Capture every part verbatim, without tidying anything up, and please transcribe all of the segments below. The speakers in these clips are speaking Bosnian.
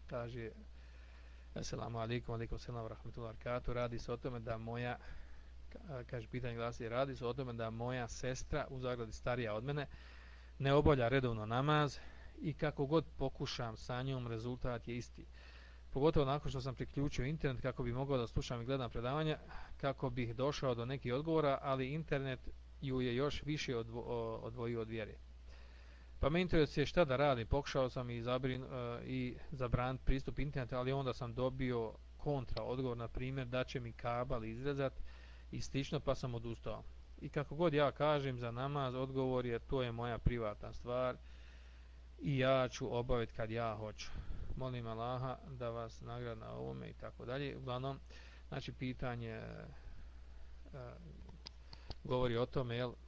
kaže Assalamu alaikum, alaikum selam wa rahmatullahi wa barakatuh. Radi se o tome da moja, kaže pitanje glasi, radi se o tome da moja sestra, u zagradi starija od mene, ne obavlja redovno namaz i kako god pokušam sa njom, rezultat je isti. Pogotovo nakon što sam priključio internet kako bi mogao da slušam i gledam predavanja, kako bih došao do nekih odgovora, ali internet ju je još više odvo, odvojio od vjere. Pa me interesuje šta da radim. Pokušao sam i, zabrin, uh, i zabraniti pristup internetu, ali onda sam dobio kontra odgovor, na primjer da će mi kabal izrezat i slično, pa sam odustao. I kako god ja kažem za namaz, odgovor je to je moja privatna stvar i ja ću obaviti kad ja hoću. Molim Allaha da vas nagradi na ovome i tako dalje. Uglavnom, znači pitanje uh, govori o tome, jel,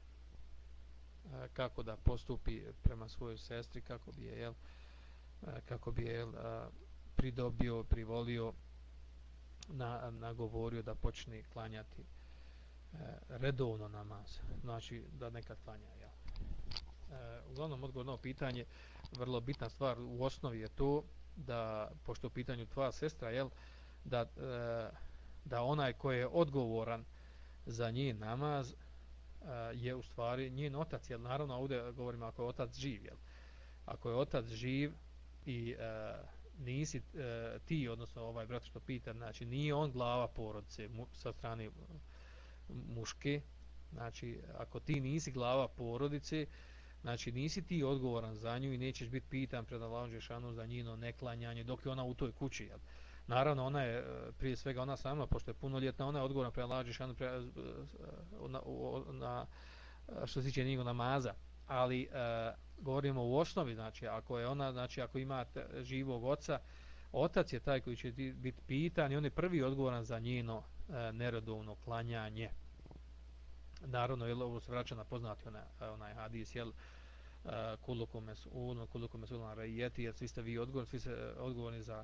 kako da postupi prema svojoj sestri, kako bi je, jel, kako bi je, jel, pridobio, privolio, na, nagovorio da počne klanjati redovno namaz, znači da nekad klanja, jel. Uglavnom, odgovor na ovo pitanje, vrlo bitna stvar u osnovi je to da, pošto u pitanju tvoja sestra, jel, da, da onaj koji je odgovoran za njen namaz je u stvari njen otac, jel, naravno ovdje govorimo ako je otac živ, jel. Ako je otac živ i e, nisi e, ti, odnosno ovaj brat što pita, znači nije on glava porodice mu, sa strane muške, znači ako ti nisi glava porodice, znači nisi ti odgovoran za nju i nećeš biti pitan pred Allahom dželešanu za njeno neklanjanje dok je ona u toj kući, jel. Naravno, ona je, prije svega ona sama, pošto je punoljetna, ona je odgovorna prema Allahu dželešanu na, na, što se tiče njegovog namaza. Ali e, govorimo u osnovi, znači ako je ona, znači ako ima živog oca, otac je taj koji će biti pitan i on je prvi odgovoran za njeno e, neredovno klanjanje. Naravno, jel, ovo se vraća na poznati onaj, onaj hadis, jel, kulukum mes'ulun, kulukum mes'ulun ra'iyati, jer svi ste vi odgovorni, svi ste odgovorni za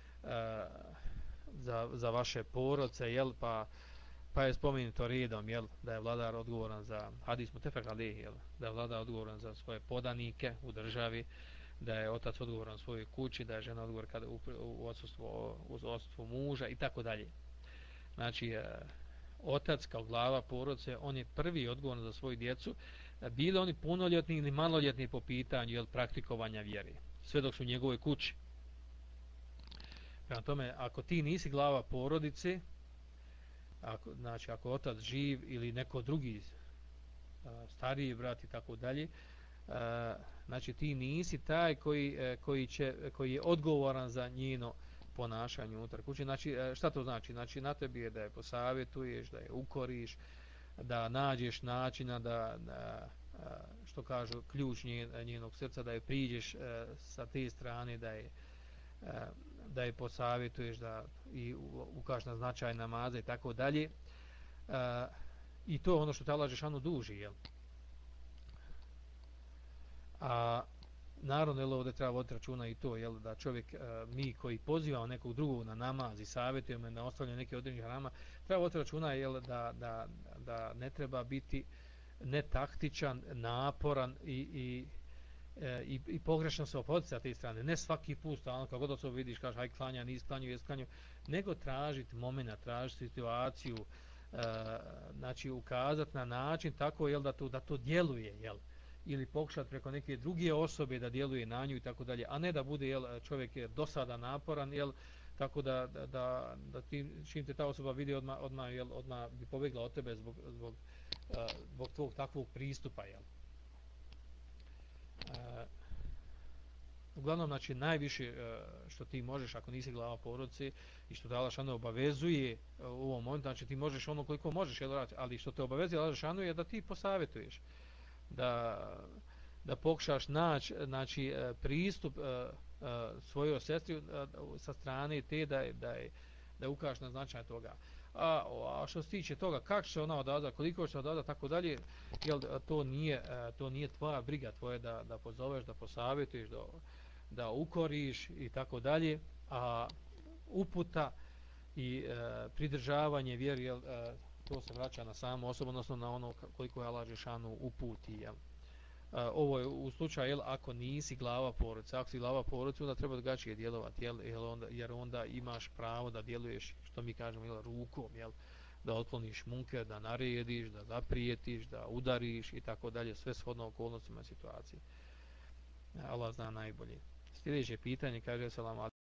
Za, za vaše porodce, jel, pa, pa je spomenuto redom, jel, da je vladar odgovoran za hadis mutefek alejhi, jel, da je vladar odgovoran za svoje podanike u državi, da je otac odgovoran svojoj kući, da je žena odgovoran kada u, u odsustvu, u odsustvu muža i tako dalje. Znači, e, otac kao glava porodce, on je prvi odgovoran za svoju djecu, bili oni punoljetni ili maloljetni po pitanju, jel, praktikovanja vjere, sve dok su u njegovoj kući. Prema tome, ako ti nisi glava porodice, ako, znači ako otac živ ili neko drugi a, stariji brat i tako dalje, a, znači ti nisi taj koji, a, koji, će, koji je odgovoran za njeno ponašanje unutar kuće. Znači, a, šta to znači? Znači, na tebi je da je posavjetuješ, da je ukoriš, da nađeš načina da, da a, što kažu, ključ njen, njenog srca, da je priđeš a, sa te strane, da je da je posavjetuješ, da i ukažeš na značaj namaza i tako dalje. I to je ono što te Allah dželešanu duži, jel? A naravno, jel, ovdje treba voditi računa i to, jel, da čovjek, mi koji pozivamo nekog drugog na namaz i savjetujemo na ostavljanje neke određenih harama, treba voditi računa, jel, da, da, da ne treba biti netaktičan, naporan i, i I, i pogrešno se ophoditi sa te strane. Ne svaki put stalno, kako god to vidiš, kažeš aj klanja, nis klanju, jes klanju, nego tražiti momena, tražiti situaciju, e, znači ukazati na način tako, jel, da to, da to djeluje, jel, ili pokušati preko neke druge osobe da djeluje na nju i tako dalje, a ne da bude, jel, čovjek je dosada naporan, jel, tako da, da, da, da ti, čim te ta osoba vidi odmah, odmah, jel, odmah bi pobjegla od tebe zbog, zbog, uh, zbog tvog takvog pristupa, jel. Uh, uglavnom, znači, najviše uh, što ti možeš, ako nisi glava porodice i što te Allah dželešanu obavezuje uh, u ovom momentu, znači ti možeš ono koliko možeš, jel, ali što te obavezuje Allah dželešanu je da ti posavjetuješ, da, da pokušaš naći, znači, uh, pristup uh, uh, svojoj sestri uh, sa strane te da, da, je, da ukažeš na značaj toga. A, a što se tiče toga kako će ona odazvati, koliko će odazvati, tako dalje, jel, to nije to nije tvoja briga, tvoje da da pozoveš, da posavjetuješ, da da ukoriš i tako dalje, a uputa i e, pridržavanje vjeri, jel, e, to se vraća na samu osobu, odnosno na ono koliko je Allah dželešanu uputi, jel. ovo je u slučaju jel, ako nisi glava porodice, ako si glava porodice onda treba drugačije djelovati jel, jel onda, jer onda imaš pravo da djeluješ što mi kažemo jel, rukom jel, da otkloniš munker, da narediš, da zaprijetiš, da udariš i tako dalje, sve shodno okolnostima situacije. Allah zna najbolje. Sljedeće pitanje kaže selam